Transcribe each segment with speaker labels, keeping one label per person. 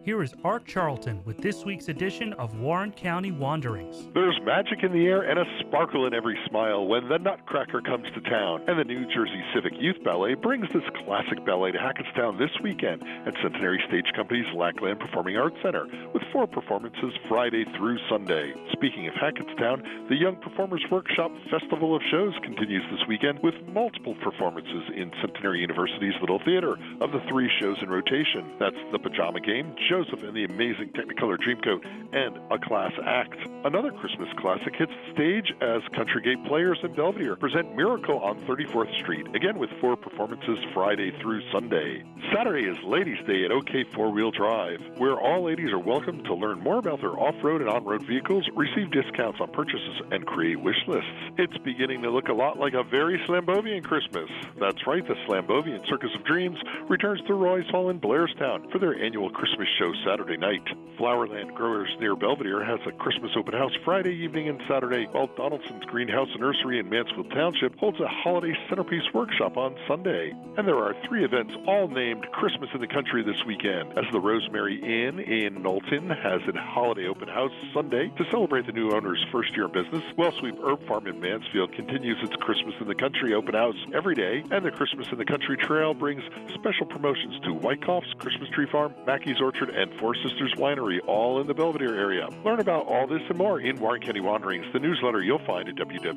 Speaker 1: Here is Art Charlton with this week's edition of Warren County Wanderings.
Speaker 2: There's magic in the air and a sparkle in every smile when the Nutcracker comes to town, and the New Jersey Civic Youth Ballet brings this classic ballet to Hackettstown this weekend at Centenary Stage Company's Lackland Performing Arts Center, with 4 performances Friday through Sunday. Speaking of Hackettstown, the Young Performers Workshop Festival of Shows continues this weekend with multiple performances in Centenary University's Little Theater of the 3 shows in rotation. That's The Pajama Game, Joseph and the Amazing Technicolor Dreamcoat, and A Class Act. Another Christmas classic hits the stage as Country Gate Players in Belvedere present Miracle on 34th Street, again with 4 performances Friday through Sunday. Saturday is Ladies' Day at OK Four-Wheel Drive, where all ladies are welcome to learn more about their off-road and on-road vehicles, receive discounts on purchases, and create wish lists. It's beginning to look a lot like a very Slambovian Christmas. That's right, the Slambovian Circus of Dreams returns to Royce Hall in Blairstown for their annual Christmas show Saturday night. Flowerland Growers near Belvedere has a Christmas open house Friday evening and Saturday, while Donaldson's Greenhouse and Nursery in Mansfield Township holds a holiday centerpiece workshop on Sunday. And there are 3 events all named Christmas in the Country this weekend, as the Rosemary Inn in Knowlton has a holiday open house Sunday to celebrate the new owner's first year in business. Wellsweep Herb Farm in Mansfield continues its Christmas in the Country open house every day, and the Christmas in the Country Trail brings special promotions to Wyckoff's Christmas Tree Farm, Mackey's Orchard, and Four Sisters Winery, all in the Belvedere area. Learn about all this and more in Warren County Wanderings, the newsletter you'll find at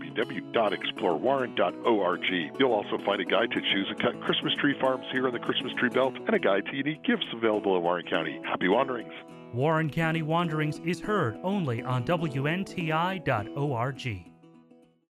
Speaker 2: www.explorewarren.org. You'll also find a guide to choose and cut Christmas tree farms here in the Christmas Tree Belt and a guide to unique gifts available in Warren County. Happy wanderings.
Speaker 1: Warren County Wanderings is heard only on WNTI.org.